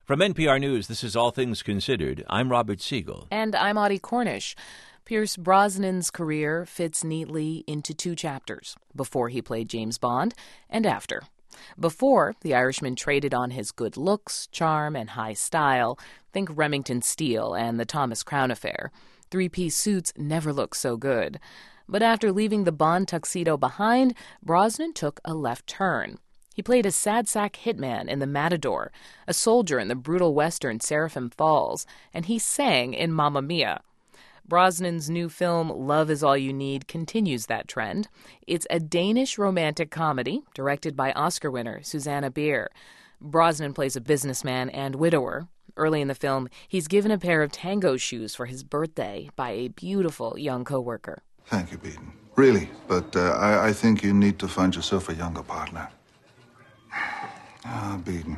From NPR News, this is All Things Considered. I'm Robert Siegel. And I'm Audie Cornish. Pierce Brosnan's career fits neatly into two chapters, before he played James Bond and after. Before, the Irishman traded on his good looks, charm, and high style. Think Remington Steele and the Thomas Crown Affair. Three-piece suits never looked so good. But after leaving the Bond tuxedo behind, Brosnan took a left turn. He played a sad sack hitman in The Matador, a soldier in the brutal western Seraphim Falls, and he sang in Mamma Mia. Brosnan's new film, Love Is All You Need, continues that trend. It's a Danish romantic comedy directed by Oscar winner Susanne Bier. Brosnan plays a businessman and widower. Early in the film, he's given a pair of tango shoes for his birthday by a beautiful young coworker. Thank you, Beaton. Really, but I think you need to find yourself a younger partner. Ah, Beaton.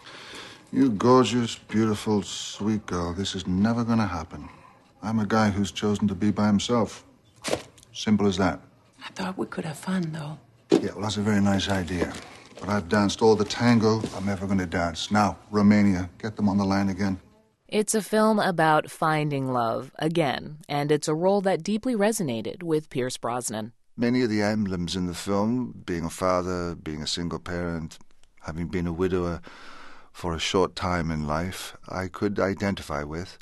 You gorgeous, beautiful, sweet girl. This is never going to happen. I'm a guy who's chosen to be by himself. Simple as that. I thought we could have fun, though. Yeah, well, that's a very nice idea. But I've danced all the tango I'm ever going to dance. Now, Romania, get them on the line again. It's a film about finding love again, and it's a role that deeply resonated with Pierce Brosnan. Many of the emblems in the film, being a father, being a single parent, having been a widower for a short time in life, I could identify with.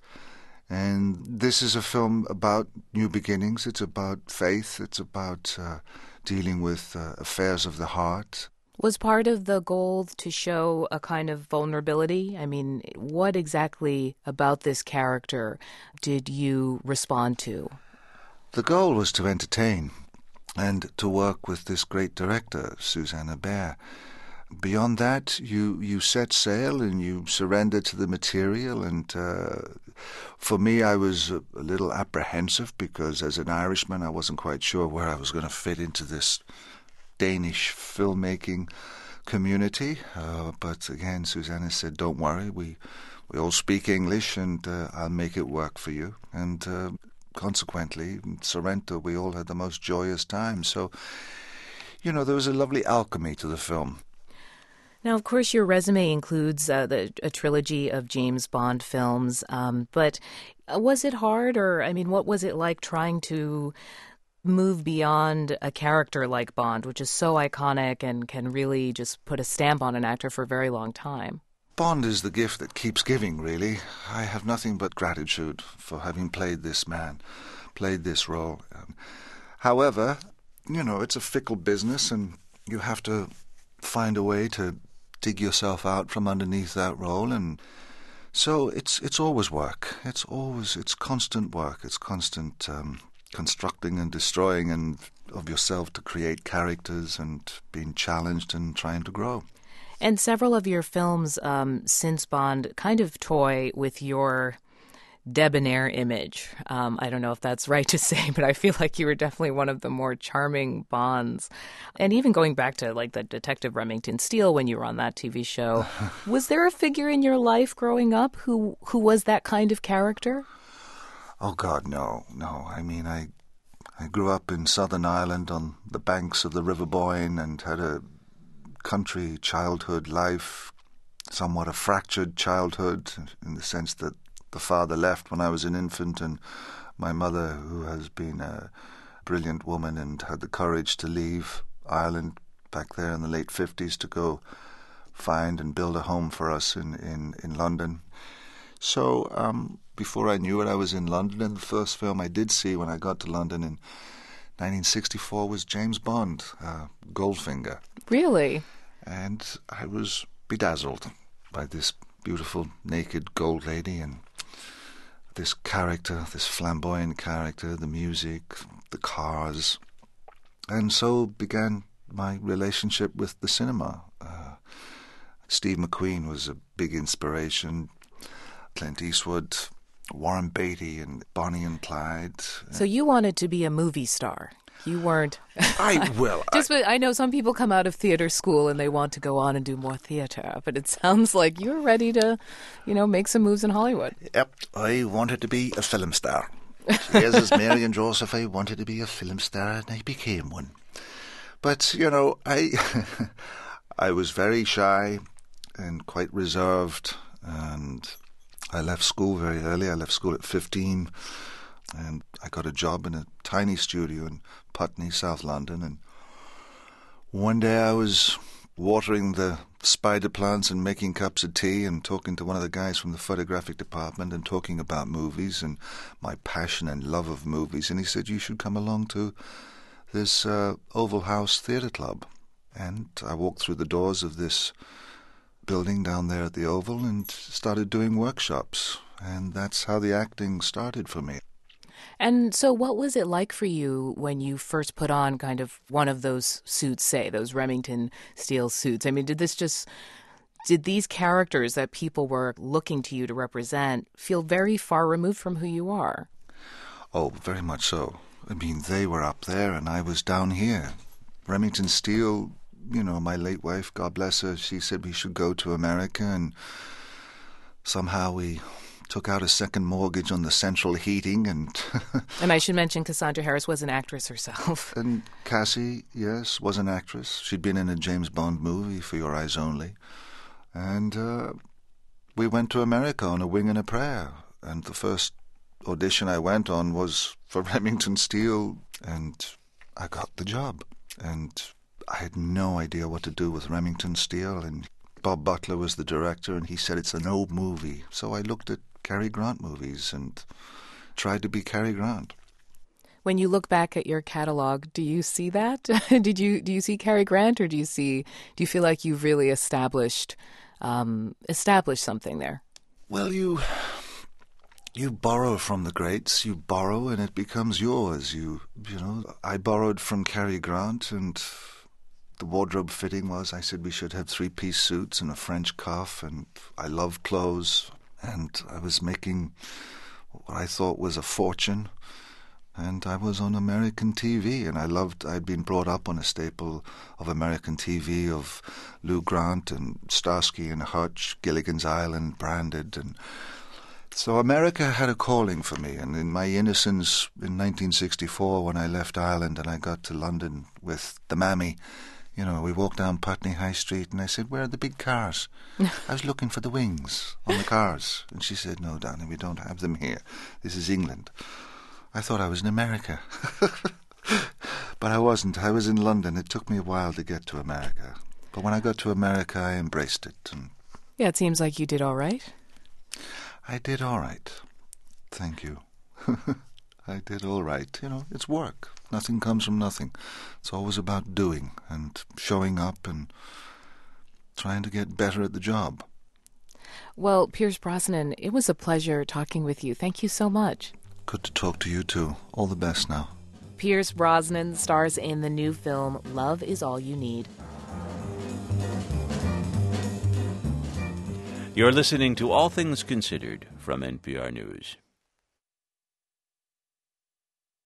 And this is a film about new beginnings. It's about faith. It's about dealing with affairs of the heart. Was part of the goal to show a kind of vulnerability? I mean, what exactly about this character did you respond to? The goal was to entertain and to work with this great director, Susanne Bier. Beyond that, you set sail and you surrender to the material. And for me, I was a little apprehensive because as an Irishman, I wasn't quite sure where I was going to fit into this Danish filmmaking community. But again, Susanne said, don't worry, we all speak English and I'll make it work for you. And consequently, in Sorrento, we all had the most joyous time. So, there was a lovely alchemy to the film. Now, of course, your resume includes a trilogy of James Bond films, but was it hard, or, what was it like trying to move beyond a character like Bond, which is so iconic and can really just put a stamp on an actor for a very long time? Bond is the gift that keeps giving, really. I have nothing but gratitude for having played this man, played this role. However, it's a fickle business, and you have to find a way to dig yourself out from underneath that role, and so it's always work. It's constant work. It's constant constructing and destroying and of yourself to create characters and being challenged and trying to grow. And several of your films since Bond kind of toy with your debonair image. I don't know if that's right to say, but I feel like you were definitely one of the more charming Bonds. And even going back to like the Detective Remington Steele when you were on that TV show, was there a figure in your life growing up who was that kind of character? Oh, God, no. I grew up in Southern Ireland on the banks of the River Boyne and had a country childhood life, somewhat a fractured childhood in the sense that the father left when I was an infant, and my mother, who has been a brilliant woman and had the courage to leave Ireland back there in the late 50s to go find and build a home for us in London. So before I knew it, I was in London, and the first film I did see when I got to London in 1964 was James Bond, Goldfinger. Really? And I was bedazzled by this beautiful naked gold lady and this character, this flamboyant character, the music, the cars. And so began my relationship with the cinema. Steve McQueen was a big inspiration. Clint Eastwood, Warren Beatty, and Bonnie and Clyde. So you wanted to be a movie star. You weren't. I know some people come out of theater school and they want to go on and do more theater, but it sounds like you're ready to, make some moves in Hollywood. Yep, I wanted to be a film star. Yes, as Mary and Joseph, I wanted to be a film star, and I became one. But, I was very shy and quite reserved And I left school very early. I left school at 15, and I got a job in a tiny studio in Putney, South London. And one day I was watering the spider plants and making cups of tea and talking to one of the guys from the photographic department and talking about movies and my passion and love of movies. And he said, you should come along to this Oval House Theatre Club. And I walked through the doors of this building down there at the Oval and started doing workshops. And that's how the acting started for me. And so what was it like for you when you first put on kind of one of those suits, say, those Remington Steele suits? I mean, did these characters that people were looking to you to represent feel very far removed from who you are? Oh, very much so. I mean, they were up there and I was down here. Remington Steele, you know, my late wife, God bless her, she said we should go to America, and somehow we took out a second mortgage on the central heating. And I should mention Cassandra Harris was an actress herself. And Cassie, yes, was an actress. She'd been in a James Bond movie, For Your Eyes Only. And we went to America on a wing and a prayer. And the first audition I went on was for Remington Steele, and I got the job. And I had no idea what to do with Remington Steele, and Bob Butler was the director, and he said it's an old movie. So I looked at Cary Grant movies and tried to be Cary Grant. When you look back at your catalog, do you see that? Do you see Cary Grant, or do you feel like you've really established something there? Well, you borrow from the greats. You borrow, and it becomes yours. You know, I borrowed from Cary Grant, and the wardrobe fitting was, I said we should have 3-piece suits and a French cuff, and I love clothes. And I was making what I thought was a fortune. And I was on American TV, and I'd been brought up on a staple of American TV of Lou Grant and Starsky and Hutch, Gilligan's Island, Branded. And so America had a calling for me. And in my innocence in 1964, when I left Ireland and I got to London with the Mammy, you know, we walked down Putney High Street, and I said, where are the big cars? I was looking for the wings on the cars. And she said, no, darling, we don't have them here. This is England. I thought I was in America. But I wasn't. I was in London. It took me a while to get to America. But when I got to America, I embraced it. And yeah, it seems like you did all right. I did all right. Thank you. I did all right. You know, it's work. Nothing comes from nothing. It's always about doing and showing up and trying to get better at the job. Well, Pierce Brosnan, it was a pleasure talking with you. Thank you so much. Good to talk to you too. All the best now. Pierce Brosnan stars in the new film Love Is All You Need. You're listening to All Things Considered from NPR News.